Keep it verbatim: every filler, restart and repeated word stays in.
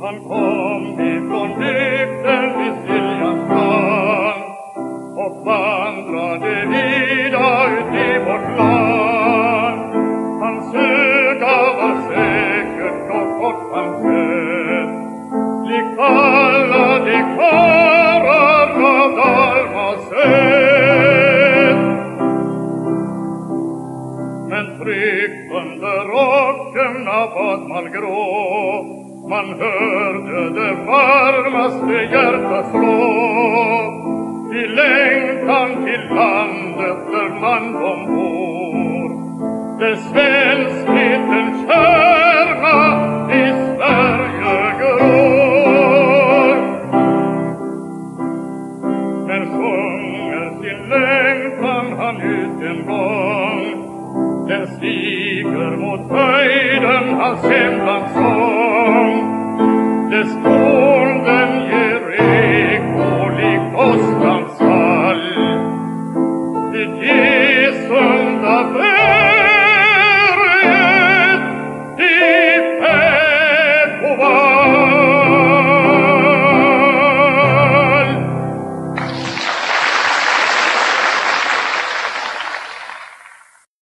Han kom ifrån bygden vid Siljans land och vandrade vida ut i vårt land. Hans öga var säkert och kort hans sätt, likt alla de karlar av Dalmaset. Men tryckt under rocken av badmalgrå, man hörde det varmaste hjärta slå, i längtan till landet där man kom bor. Det svenskheten kärna i Sverige grår. Men sjunger sin längtan han ut en gång, den stiger mot höjden hans hemlands sång.